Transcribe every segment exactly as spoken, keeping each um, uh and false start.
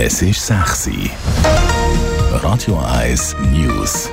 Es ist sechs Uhr. Radio eins News.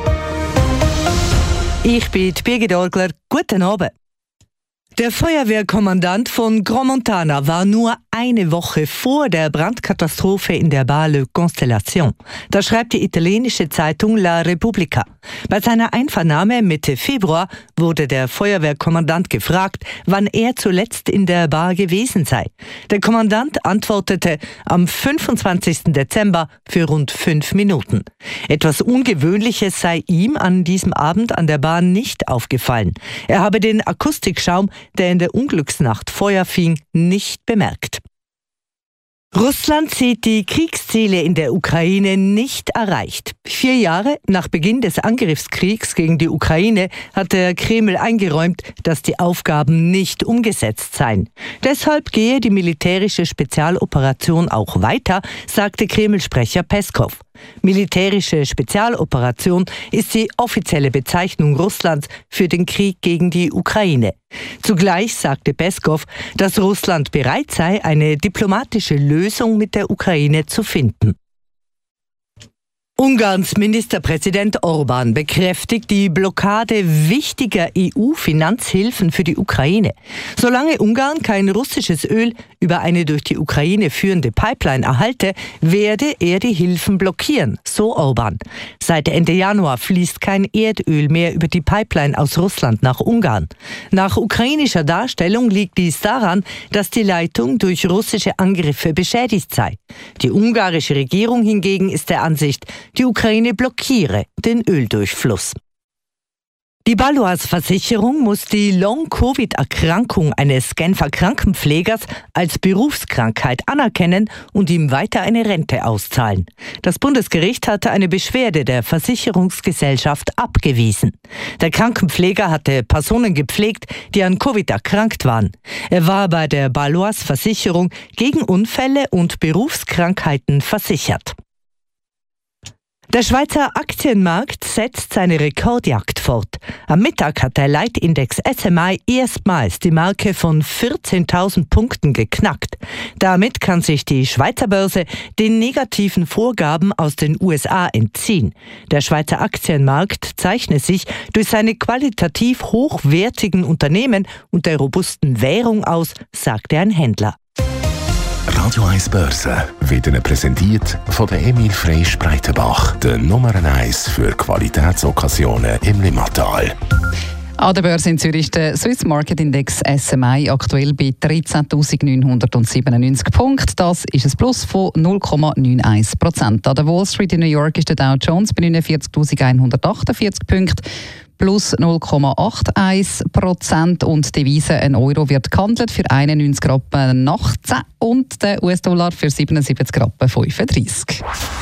Ich bin Birgit Orgler. Guten Abend. Der Feuerwehrkommandant von Grand Montana war nur eine Woche vor der Brandkatastrophe in der Bar Le Constellation. Das schreibt die italienische Zeitung La Repubblica. Bei seiner Einvernahme Mitte Februar wurde der Feuerwehrkommandant gefragt, wann er zuletzt in der Bar gewesen sei. Der Kommandant antwortete am fünfundzwanzigsten Dezember für rund fünf Minuten. Etwas Ungewöhnliches sei ihm an diesem Abend an der Bar nicht aufgefallen. Er habe den Akustikschaum, der in der Unglücksnacht Feuer fing, nicht bemerkt. Russland sieht die Kriegsziele in der Ukraine nicht erreicht. Vier Jahre nach Beginn des Angriffskriegs gegen die Ukraine hat der Kreml eingeräumt, dass die Aufgaben nicht umgesetzt seien. Deshalb gehe die militärische Spezialoperation auch weiter, sagte Kreml-Sprecher Peskov. Militärische Spezialoperation ist die offizielle Bezeichnung Russlands für den Krieg gegen die Ukraine. Zugleich sagte Peskov, dass Russland bereit sei, eine diplomatische Lösung mit der Ukraine zu finden. Ungarns Ministerpräsident Orbán bekräftigt die Blockade wichtiger E U-Finanzhilfen für die Ukraine. Solange Ungarn kein russisches Öl über eine durch die Ukraine führende Pipeline erhalte, werde er die Hilfen blockieren, so Orbán. Seit Ende Januar fließt kein Erdöl mehr über die Pipeline aus Russland nach Ungarn. Nach ukrainischer Darstellung liegt dies daran, dass die Leitung durch russische Angriffe beschädigt sei. Die ungarische Regierung hingegen ist der Ansicht, die Ukraine blockiere den Öldurchfluss. Die Baloise-Versicherung muss die Long-Covid-Erkrankung eines Genfer Krankenpflegers als Berufskrankheit anerkennen und ihm weiter eine Rente auszahlen. Das Bundesgericht hatte eine Beschwerde der Versicherungsgesellschaft abgewiesen. Der Krankenpfleger hatte Personen gepflegt, die an Covid erkrankt waren. Er war bei der Baloise-Versicherung gegen Unfälle und Berufskrankheiten versichert. Der Schweizer Aktienmarkt setzt seine Rekordjagd fort. Am Mittag hat der Leitindex S M I erstmals die Marke von vierzehntausend Punkten geknackt. Damit kann sich die Schweizer Börse den negativen Vorgaben aus den U S A entziehen. Der Schweizer Aktienmarkt zeichnet sich durch seine qualitativ hochwertigen Unternehmen und der robusten Währung aus, sagte ein Händler. Radio eins Börse wird Ihnen präsentiert von der Emil Freysch Breitenbach, der Nummer eins für Qualitätsokkasionen im Limmatal. An der Börse in Zürich der Swiss Market Index S M I aktuell bei dreizehntausendneunhundertsiebenundneunzig Punkten. Das ist ein Plus von null Komma eins Prozent. An der Wall Street in New York ist der Dow Jones bei neunundvierzigtausendeinhundertachtundvierzig Punkten. Plus null Komma einundachtzig Prozent und die Devise, ein Euro wird gehandelt für einundneunzig Rappen achtzehn und der U S-Dollar für siebenundsiebzig Rappen fünfunddreißig.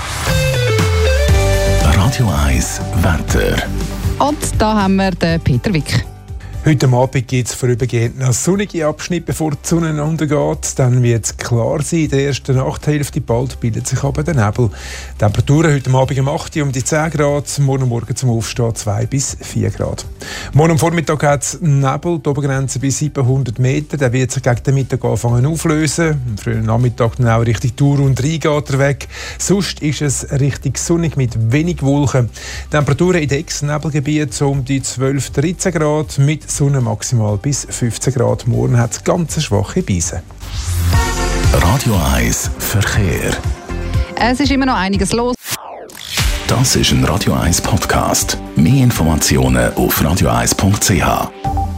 Radio eins Wetter. Und da haben wir den Peter Wick. Heute Abend gibt es vorübergehend noch sonnige Abschnitte, bevor die Sonne untergeht. Dann wird es klar sein, in der ersten Nachthälfte bald bildet sich aber der Nebel. Die Temperaturen heute Abend um acht Uhr um die zehn Grad, morgen Morgen zum Aufstehen zwei bis vier Grad. Morgen am Vormittag hat es Nebel, die Obergrenze bei siebenhundert Meter. Der wird sich gegen den Mittag anfangen auflösen. Am frühen Nachmittag dann auch Richtung Thur und Rhein geht er weg. Sonst ist es richtig sonnig mit wenig Wolken. Temperaturen in den Ex-Nebelgebieten so um die zwölf bis dreizehn Grad mit Sonne maximal bis fünfzehn Grad. Morgen hat es ganz schwache Beise. Radio eins Verkehr. Es ist immer noch einiges los. Das ist ein Radio eins Podcast. Mehr Informationen auf radio eins punkt c h.